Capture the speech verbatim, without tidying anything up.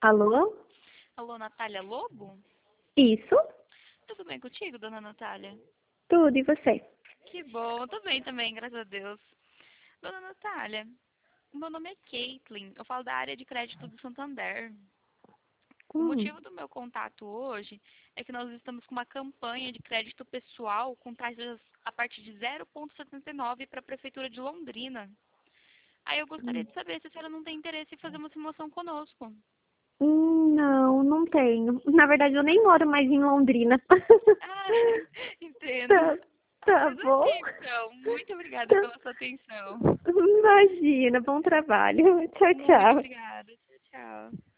Alô? Alô, Natália Lobo? Isso? Tudo bem contigo, dona Natália? Tudo, e você? Que bom, tô bem também, graças a Deus. Dona Natália, meu nome é Caitlin, eu falo da área de crédito do Santander. O Hum. motivo do meu contato hoje é que nós estamos com uma campanha de crédito pessoal com taxas a partir de zero vírgula setenta e nove para a Prefeitura de Londrina. Aí eu gostaria Hum, de saber se a senhora não tem interesse em fazer uma simulação conosco. Hum, não, não tenho. Na verdade, eu nem moro mais em Londrina. Ah, entendo. Tá, Ah, tá mas bom? ok, então. Muito obrigada Tá. pela sua atenção. Imagina, bom trabalho. Tchau, Muito tchau. obrigada. Tchau, tchau.